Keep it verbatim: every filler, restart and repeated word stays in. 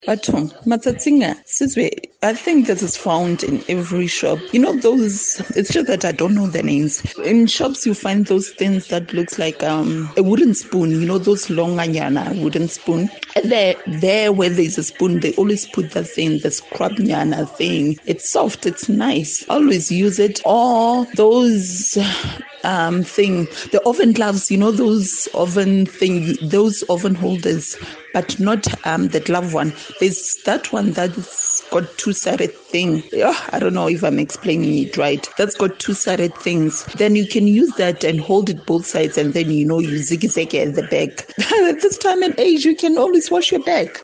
Batong, Matsatsinga, Sizwe, I think this is found in every shop. You know those, it's just that I don't know the names. In shops you find those things that looks like um a wooden spoon, you know, those long anyana wooden spoon. And there, there where there's a spoon, they always put that thing, the scrub nyana thing. It's soft, it's nice. Always use it. Or those um thing, the oven gloves, you know, those oven thing, those oven holders, but not um the glove one. There's that one that's got two-sided thing. Oh, I don't know if I'm explaining it right. That's got two-sided things. Then you can use that and hold it both sides, and then, you know, you zigzag at the back. At this time and age, you can always wash your back.